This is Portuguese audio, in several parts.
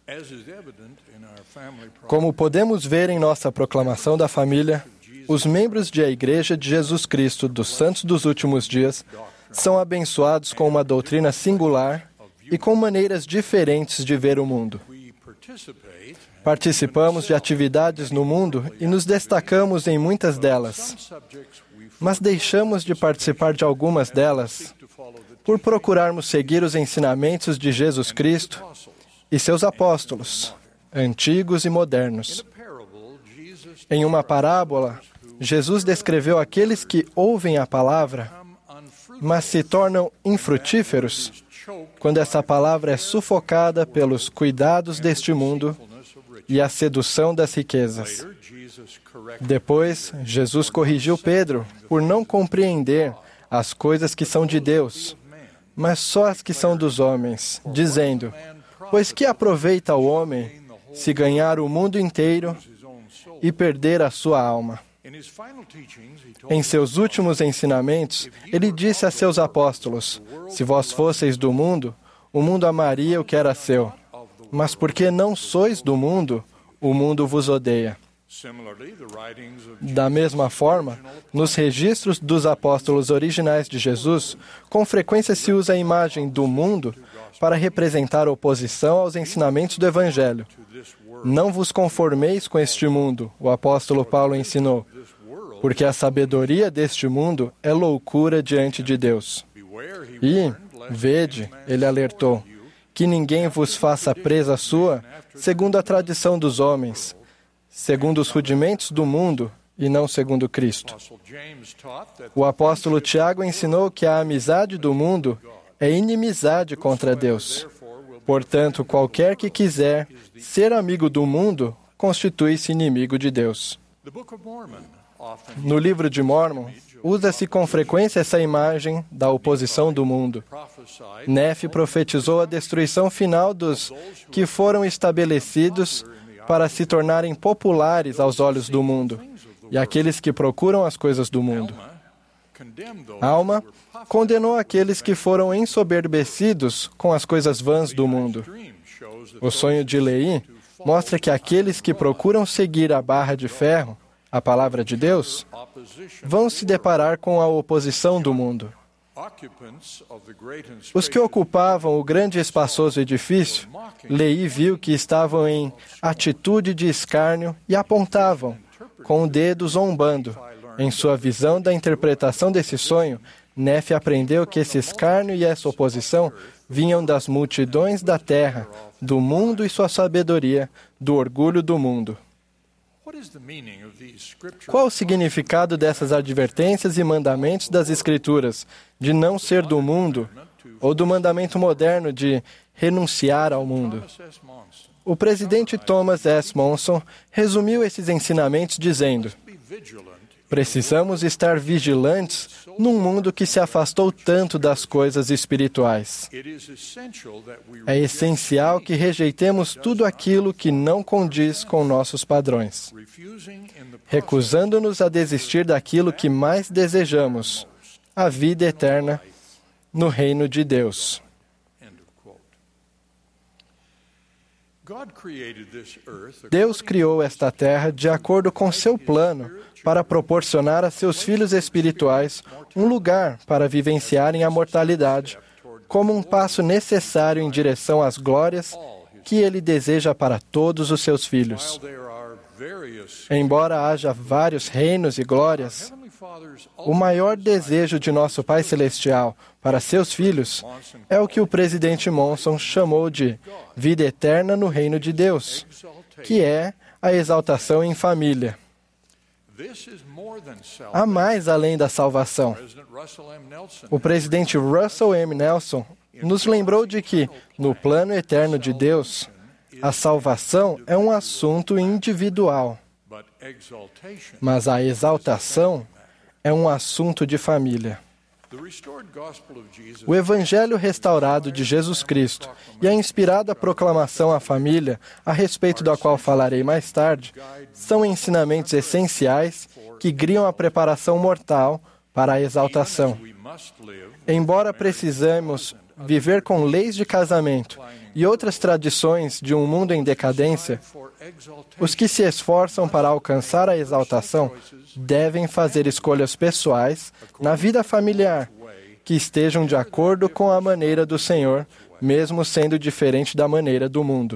Como podemos ver em nossa proclamação da família, os membros da Igreja de Jesus Cristo dos Santos dos Últimos Dias são abençoados com uma doutrina singular e com maneiras diferentes de ver o mundo. Participamos de atividades no mundo e nos destacamos em muitas delas, mas deixamos de participar de algumas delas por procurarmos seguir os ensinamentos de Jesus Cristo e seus apóstolos, antigos e modernos. Em uma parábola, Jesus descreveu aqueles que ouvem a palavra, mas se tornam infrutíferos quando essa palavra é sufocada pelos cuidados deste mundo e a sedução das riquezas. Depois, Jesus corrigiu Pedro por não compreender as coisas que são de Deus, mas só as que são dos homens, dizendo: pois que aproveita o homem se ganhar o mundo inteiro e perder a sua alma? Em seus últimos ensinamentos, ele disse a seus apóstolos: se vós fosseis do mundo, o mundo amaria o que era seu. Mas porque não sois do mundo, o mundo vos odeia. Da mesma forma, nos registros dos apóstolos originais de Jesus, com frequência se usa a imagem do mundo para representar oposição aos ensinamentos do Evangelho. Não vos conformeis com este mundo, o apóstolo Paulo ensinou, porque a sabedoria deste mundo é loucura diante de Deus. E, vede, ele alertou, que ninguém vos faça presa sua, segundo a tradição dos homens, segundo os rudimentos do mundo e não segundo Cristo. O apóstolo Tiago ensinou que a amizade do mundo é inimizade contra Deus. Portanto, qualquer que quiser ser amigo do mundo, constitui-se inimigo de Deus. No livro de Mórmon, usa-se com frequência essa imagem da oposição do mundo. Nefe profetizou a destruição final dos que foram estabelecidos para se tornarem populares aos olhos do mundo, e aqueles que procuram as coisas do mundo. Alma condenou aqueles que foram ensoberbecidos com as coisas vãs do mundo. O sonho de Leí mostra que aqueles que procuram seguir a barra de ferro, a palavra de Deus, vão se deparar com a oposição do mundo. Os que ocupavam o grande e espaçoso edifício, Leí viu que estavam em atitude de escárnio e apontavam, com o dedo zombando. Em sua visão da interpretação desse sonho, Nefe aprendeu que esse escárnio e essa oposição vinham das multidões da terra, do mundo e sua sabedoria, do orgulho do mundo. Qual o significado dessas advertências e mandamentos das Escrituras de não ser do mundo, ou do mandamento moderno de renunciar ao mundo? O presidente Thomas S. Monson resumiu esses ensinamentos dizendo: precisamos estar vigilantes num mundo que se afastou tanto das coisas espirituais. É essencial que rejeitemos tudo aquilo que não condiz com nossos padrões, recusando-nos a desistir daquilo que mais desejamos, a vida eterna no reino de Deus. Deus criou esta terra de acordo com seu plano para proporcionar a seus filhos espirituais um lugar para vivenciarem a mortalidade, como um passo necessário em direção às glórias que Ele deseja para todos os seus filhos. Embora haja vários reinos e glórias, o maior desejo de nosso Pai Celestial para seus filhos é o que o presidente Monson chamou de vida eterna no reino de Deus, que é a exaltação em família. Há mais além da salvação. O presidente Russell M. Nelson nos lembrou de que, no plano eterno de Deus, a salvação é um assunto individual, mas a exaltação é um assunto de família. O Evangelho restaurado de Jesus Cristo e a inspirada proclamação à família, a respeito da qual falarei mais tarde, são ensinamentos essenciais que guiam a preparação mortal para a exaltação. Embora precisemos viver com leis de casamento e outras tradições de um mundo em decadência, os que se esforçam para alcançar a exaltação devem fazer escolhas pessoais na vida familiar que estejam de acordo com a maneira do Senhor, mesmo sendo diferente da maneira do mundo.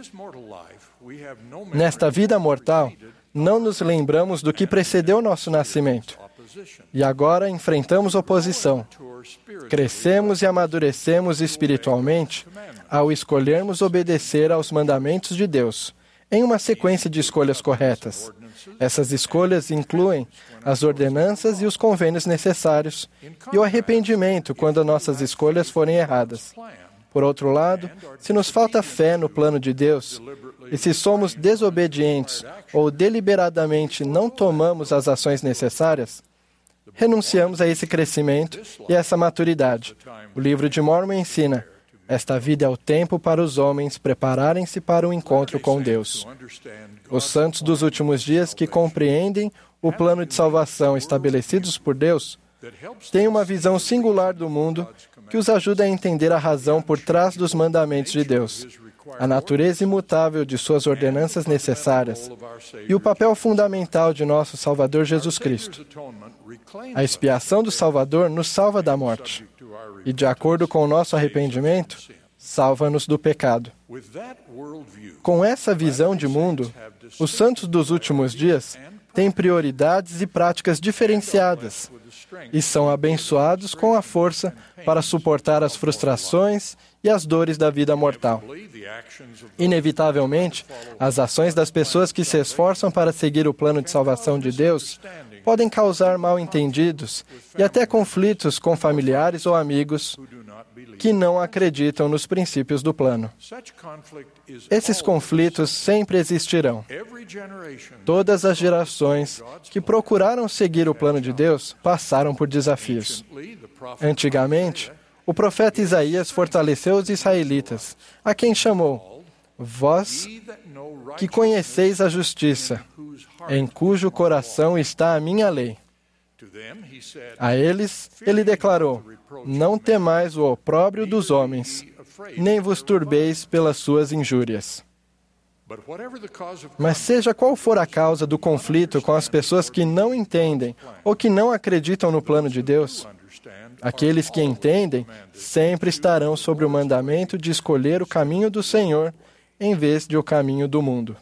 Nesta vida mortal, não nos lembramos do que precedeu nosso nascimento. E agora enfrentamos oposição. Crescemos e amadurecemos espiritualmente ao escolhermos obedecer aos mandamentos de Deus, em uma sequência de escolhas corretas. Essas escolhas incluem as ordenanças e os convênios necessários, e o arrependimento quando nossas escolhas forem erradas. Por outro lado, se nos falta fé no plano de Deus, e se somos desobedientes ou deliberadamente não tomamos as ações necessárias, renunciamos a esse crescimento e essa maturidade. O livro de Mormon ensina: esta vida é o tempo para os homens prepararem-se para o encontro com Deus. Os santos dos últimos dias que compreendem o plano de salvação estabelecidos por Deus têm uma visão singular do mundo que os ajuda a entender a razão por trás dos mandamentos de Deus, a natureza imutável de suas ordenanças necessárias e o papel fundamental de nosso Salvador Jesus Cristo. A expiação do Salvador nos salva da morte e, de acordo com o nosso arrependimento, salva-nos do pecado. Com essa visão de mundo, os santos dos últimos dias têm prioridades e práticas diferenciadas e são abençoados com a força para suportar as frustrações e as dores da vida mortal. Inevitavelmente, as ações das pessoas que se esforçam para seguir o plano de salvação de Deus podem causar mal-entendidos e até conflitos com familiares ou amigos que não acreditam nos princípios do plano. Esses conflitos sempre existirão. Todas as gerações que procuraram seguir o plano de Deus passaram por desafios. Antigamente, o profeta Isaías fortaleceu os israelitas, a quem chamou: vós que conheceis a justiça, em cujo coração está a minha lei. A eles, ele declarou: não temais o opróbrio dos homens, nem vos turbeis pelas suas injúrias. Mas seja qual for a causa do conflito com as pessoas que não entendem ou que não acreditam no plano de Deus, aqueles que entendem sempre estarão sobre o mandamento de escolher o caminho do Senhor em vez de o caminho do mundo.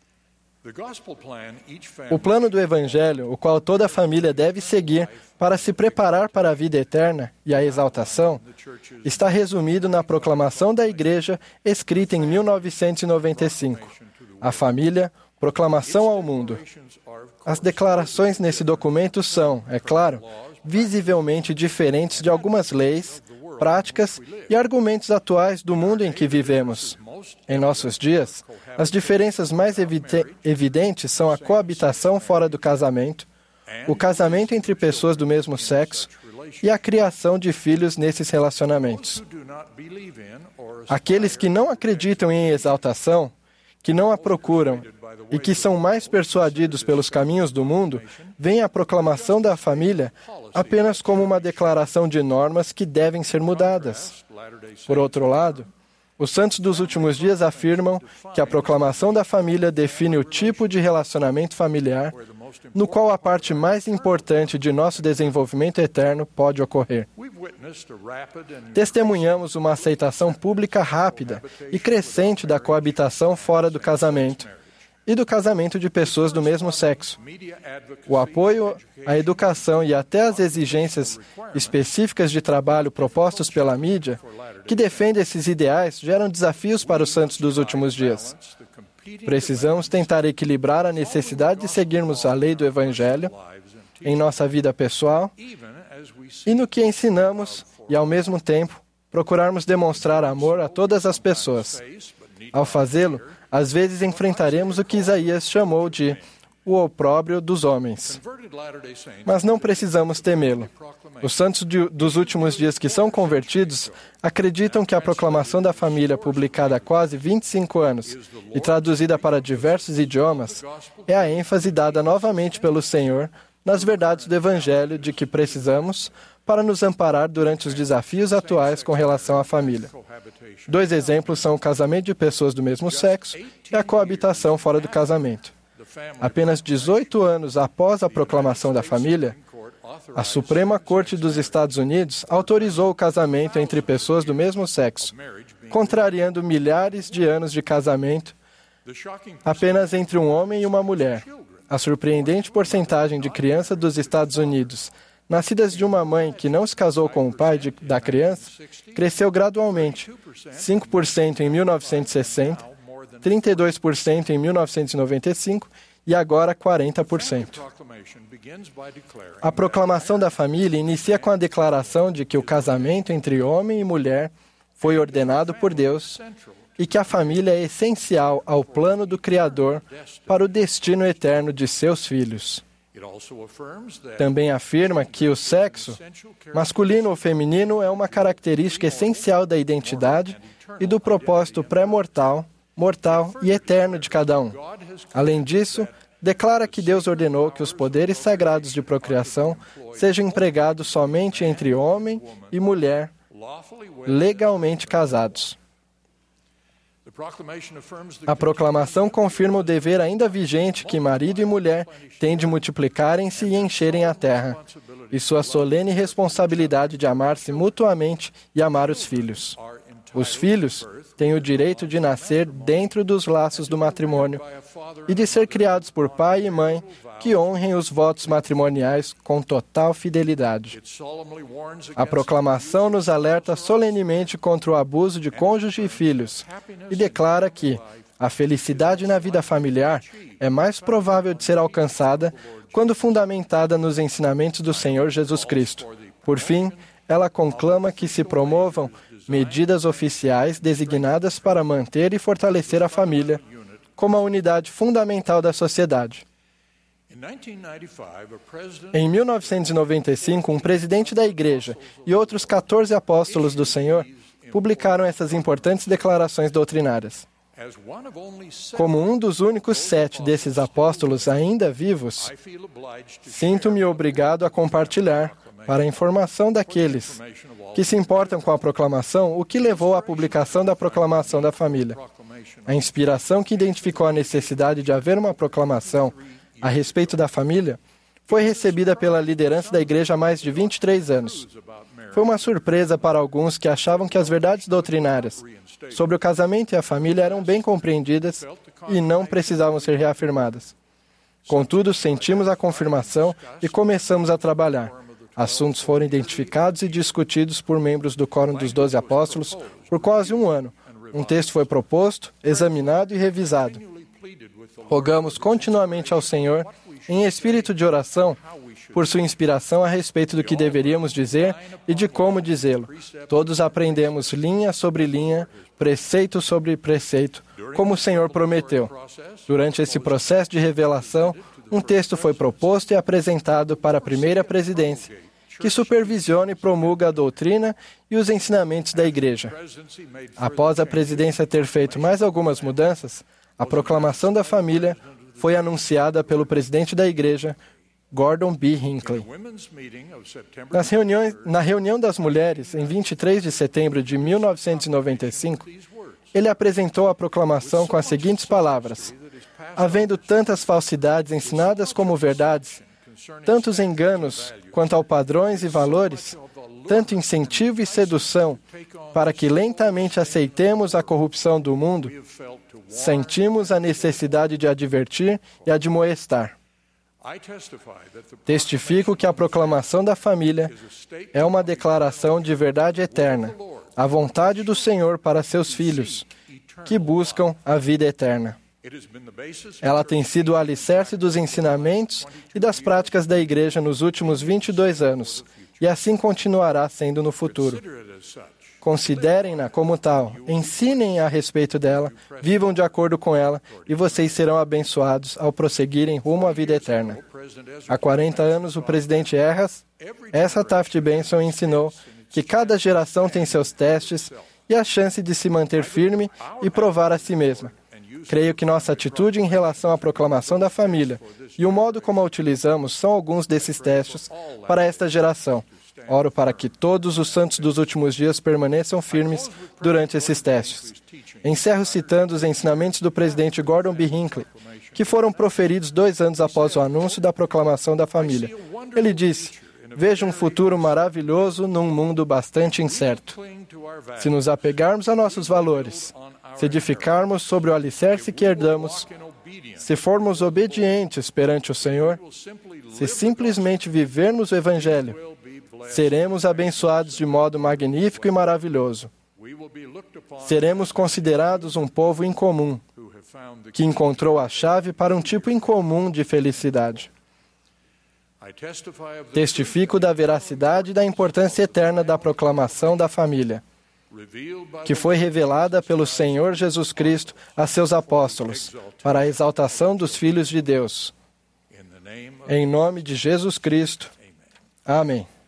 O plano do Evangelho, o qual toda família deve seguir para se preparar para a vida eterna e a exaltação, está resumido na proclamação da Igreja escrita em 1995. A família, proclamação ao mundo. As declarações nesse documento são, é claro, visivelmente diferentes de algumas leis, práticas e argumentos atuais do mundo em que vivemos. Em nossos dias, as diferenças mais evidentes são a coabitação fora do casamento, o casamento entre pessoas do mesmo sexo e a criação de filhos nesses relacionamentos. Aqueles que não acreditam em exaltação, que não a procuram e que são mais persuadidos pelos caminhos do mundo, veem a proclamação da família apenas como uma declaração de normas que devem ser mudadas. Por outro lado, os santos dos últimos dias afirmam que a proclamação da família define o tipo de relacionamento familiar no qual a parte mais importante de nosso desenvolvimento eterno pode ocorrer. Testemunhamos uma aceitação pública rápida e crescente da coabitação fora do casamento e do casamento de pessoas do mesmo sexo. O apoio à educação e até as exigências específicas de trabalho propostos pela mídia, que defende esses ideais, geram desafios para os santos dos últimos dias. Precisamos tentar equilibrar a necessidade de seguirmos a lei do Evangelho em nossa vida pessoal e no que ensinamos e, ao mesmo tempo, procurarmos demonstrar amor a todas as pessoas. Ao fazê-lo, às vezes enfrentaremos o que Isaías chamou de o opróbrio dos homens. Mas não precisamos temê-lo. Os santos dos últimos dias que são convertidos acreditam que a proclamação da família, publicada há quase 25 anos e traduzida para diversos idiomas, é a ênfase dada novamente pelo Senhor nas verdades do Evangelho de que precisamos para nos amparar durante os desafios atuais com relação à família. 2 exemplos são o casamento de pessoas do mesmo sexo e a coabitação fora do casamento. Apenas 18 anos após a proclamação da família, a Suprema Corte dos Estados Unidos autorizou o casamento entre pessoas do mesmo sexo, contrariando milhares de anos de casamento apenas entre um homem e uma mulher. A surpreendente porcentagem de crianças dos Estados Unidos nascidas de uma mãe que não se casou com o pai da criança cresceu gradualmente, 5% em 1960, 32% em 1995 e agora 40%. A proclamação da família inicia com a declaração de que o casamento entre homem e mulher foi ordenado por Deus e que a família é essencial ao plano do Criador para o destino eterno de seus filhos. Também afirma que o sexo, masculino ou feminino, é uma característica essencial da identidade e do propósito pré-mortal, mortal e eterno de cada um. Além disso, declara que Deus ordenou que os poderes sagrados de procriação sejam empregados somente entre homem e mulher, legalmente casados. A proclamação confirma o dever ainda vigente que marido e mulher têm de multiplicarem-se e encherem a terra, e sua solene responsabilidade de amar-se mutuamente e amar os filhos. Os filhos têm o direito de nascer dentro dos laços do matrimônio e de ser criados por pai e mãe que honrem os votos matrimoniais com total fidelidade. A proclamação nos alerta solenemente contra o abuso de cônjuge e filhos e declara que a felicidade na vida familiar é mais provável de ser alcançada quando fundamentada nos ensinamentos do Senhor Jesus Cristo. Por fim, ela conclama que se promovam medidas oficiais designadas para manter e fortalecer a família como a unidade fundamental da sociedade. Em 1995, um presidente da Igreja e outros 14 apóstolos do Senhor publicaram essas importantes declarações doutrinárias. Como um dos únicos 7 desses apóstolos ainda vivos, sinto-me obrigado a compartilhar, para a informação daqueles que se importam com a proclamação, o que levou à publicação da proclamação da família. A inspiração que identificou a necessidade de haver uma proclamação a respeito da família foi recebida pela liderança da igreja há mais de 23 anos. Foi uma surpresa para alguns que achavam que as verdades doutrinárias sobre o casamento e a família eram bem compreendidas e não precisavam ser reafirmadas. Contudo, sentimos a confirmação e começamos a trabalhar. Assuntos foram identificados e discutidos por membros do Quórum dos 12 Apóstolos por quase um ano. Um texto foi proposto, examinado e revisado. Rogamos continuamente ao Senhor, em espírito de oração, por sua inspiração a respeito do que deveríamos dizer e de como dizê-lo. Todos aprendemos linha sobre linha, preceito sobre preceito, como o Senhor prometeu. Durante esse processo de revelação, um texto foi proposto e apresentado para a primeira presidência, que supervisiona e promulga a doutrina e os ensinamentos da Igreja. Após a presidência ter feito mais algumas mudanças, a proclamação da família foi anunciada pelo presidente da Igreja, Gordon B. Hinckley. Na reunião das mulheres, em 23 de setembro de 1995, ele apresentou a proclamação com as seguintes palavras: havendo tantas falsidades ensinadas como verdades, tantos enganos quanto ao padrões e valores, tanto incentivo e sedução, para que lentamente aceitemos a corrupção do mundo, sentimos a necessidade de advertir e admoestar. Testifico que a proclamação da família é uma declaração de verdade eterna, a vontade do Senhor para seus filhos, que buscam a vida eterna. Ela tem sido o alicerce dos ensinamentos e das práticas da Igreja nos últimos 22 anos, e assim continuará sendo no futuro. Considerem-na como tal, ensinem a respeito dela, vivam de acordo com ela, e vocês serão abençoados ao prosseguirem rumo à vida eterna. Há 40 anos, o presidente Essa Taft Benson ensinou que cada geração tem seus testes e a chance de se manter firme e provar a si mesma. Creio que nossa atitude em relação à proclamação da família e o modo como a utilizamos são alguns desses testes para esta geração. Oro para que todos os santos dos últimos dias permaneçam firmes durante esses testes. Encerro citando os ensinamentos do presidente Gordon B. Hinckley, que foram proferidos 2 anos após o anúncio da proclamação da família. Ele disse: "Vejo um futuro maravilhoso num mundo bastante incerto. Se nos apegarmos a nossos valores, se edificarmos sobre o alicerce que herdamos, se formos obedientes perante o Senhor, se simplesmente vivermos o Evangelho, seremos abençoados de modo magnífico e maravilhoso. Seremos considerados um povo incomum, que encontrou a chave para um tipo incomum de felicidade." Testifico da veracidade e da importância eterna da proclamação da família, que foi revelada pelo Senhor Jesus Cristo a seus apóstolos, para a exaltação dos filhos de Deus. Em nome de Jesus Cristo. Amém.